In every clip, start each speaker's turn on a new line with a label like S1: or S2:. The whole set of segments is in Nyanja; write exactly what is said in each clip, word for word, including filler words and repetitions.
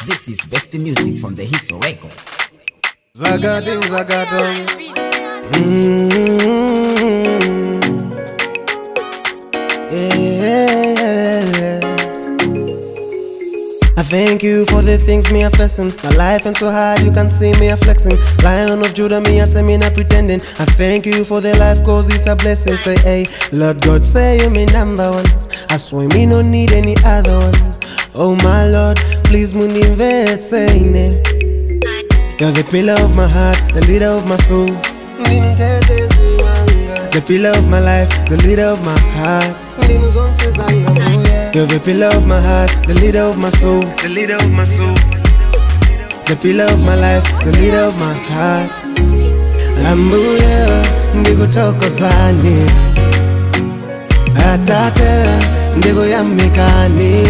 S1: This is best music from the Hiso Records.
S2: Zagading, zagadong. Mm-hmm. Yeah. I thank you for the things me a facing. My life ain't so hard, you can see me a flexing. Lion of Judah, me a say me not pretending. I thank you for the life, cause it's a blessing. Say, hey, Lord God, say you me number one. I swear me no need any other one. Oh my Lord, please moon invest, say ne. You're the pillar of my heart, the leader of my soul. The pillar of my life, the leader of my heart. You're the pillar of my heart, the leader of my soul. The leader of my soul. The pillar of my life, the leader of my heart. Ambuya, ndigo toko zani. Atate, ndigo yamikani.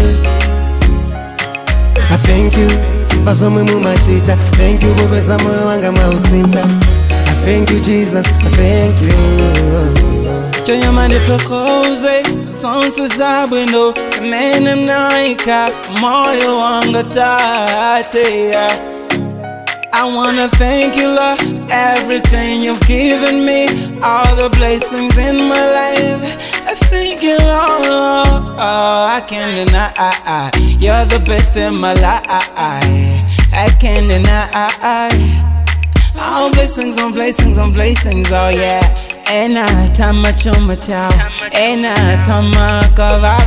S2: I thank you, baso mwimu machita. Thank you, bubeza moyo wanga mausinta. I thank you, Jesus, I thank you.
S3: Kenya mande tokoze, sonse zabwendo. Semene mnaika, moyo wanga tate. I wanna thank you, Lord, everything you've given me, all the blessings in my life. I thank you, Lord, oh, I can't deny, you're the best in my life. I can't deny, all blessings on blessings on blessings, oh yeah. And I tama chuma chow, and I tama kava.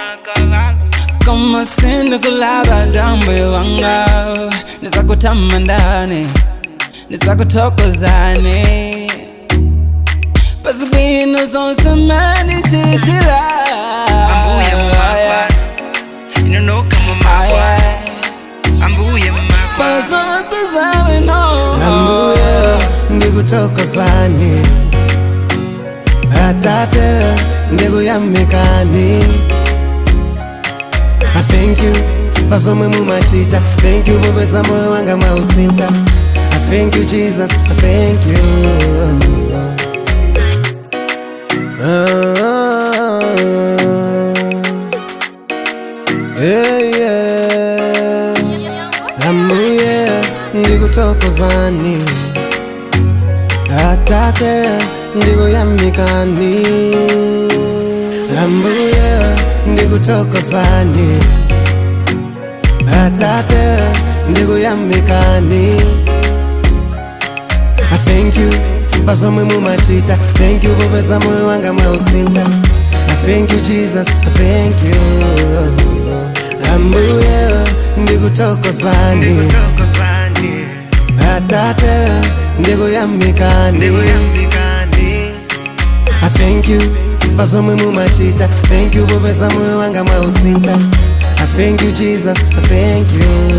S3: Kama sendo kulaba dambe wanga. Nisako tamandane, nisako tokozane. Pasubino son samani chitila.
S4: Ambuya mwakwa, ino no kama mwakwa. Ambuya mwakwa.
S3: Pasonsa zawe no.
S2: Ambuya, ndigo tokozane. Atate, ndigo yamikani. I thank you, baso mwimu machita. Thank you, bubeza moyo wanga mausinta. I thank you, Jesus, I thank you. Ah, yeah, yeah. Ambuye, ndigo tokozani. Atate, ndigo yamikani. Ambuye, ndigo tokozani. Atate, ndigo yamikani. I thank you, baso mwimu machita. Thank you, bubeza moyo wanga mausinta. I thank you, Jesus, I thank you. Ambuye, ndigo tokozani. Atate, ndigo yamikani. I thank you, baso mwimu machita. Thank you, bubeza moyo wanga mausinta. I thank you, Jesus, I thank you.